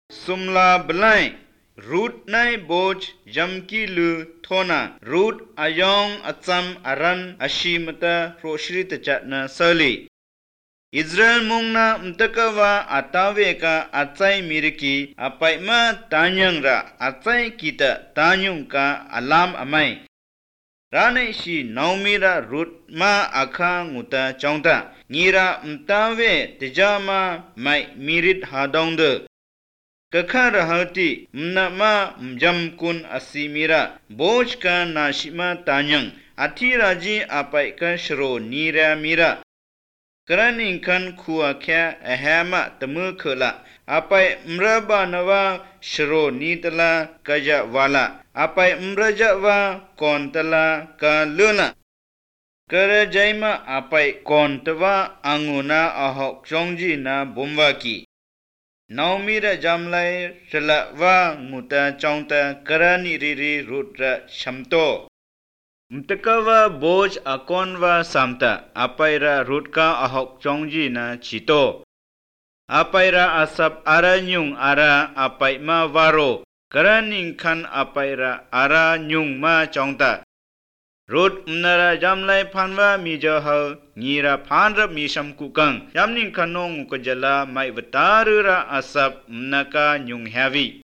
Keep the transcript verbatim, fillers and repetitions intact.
Sumla belai Root nai boj jamki lu thona root ayong atsam aran ashimata roshri tachatna sali. Israel mungna mtakawa atawe ka atsai miriki apai ma tanyang ra atsai kita tanyung ka alam amai. Rane shi naumira root ma akha nguta chongta ngira mtawe tejama mai mirit hadongde. Kakara hati mnama mjam kun asimira boj ka nashima tanyang ati raji apai ka shro nira mira karaning kan kuwa kya ahama tamu khula apai mraba nawa shro nitala kaja wala apai mraja wa kontala ka luna kara jaima apai kontawa anguna ahok chongji na bombaki Naumira jamlai shala wa nguta chongta karani riri rutra shamto. Mtakawa boj akonwa samta apaira rutka ahok chongji na chito. Apaira asap ara nyung ara apai ma waro karaning kan apaira ara nyung ma chongta. Rut mnara jamlai phanwa mi jahal ngira phanrap mi shamkukang yamning kanong kajala mai vatarura asap mnaka nyung heavy.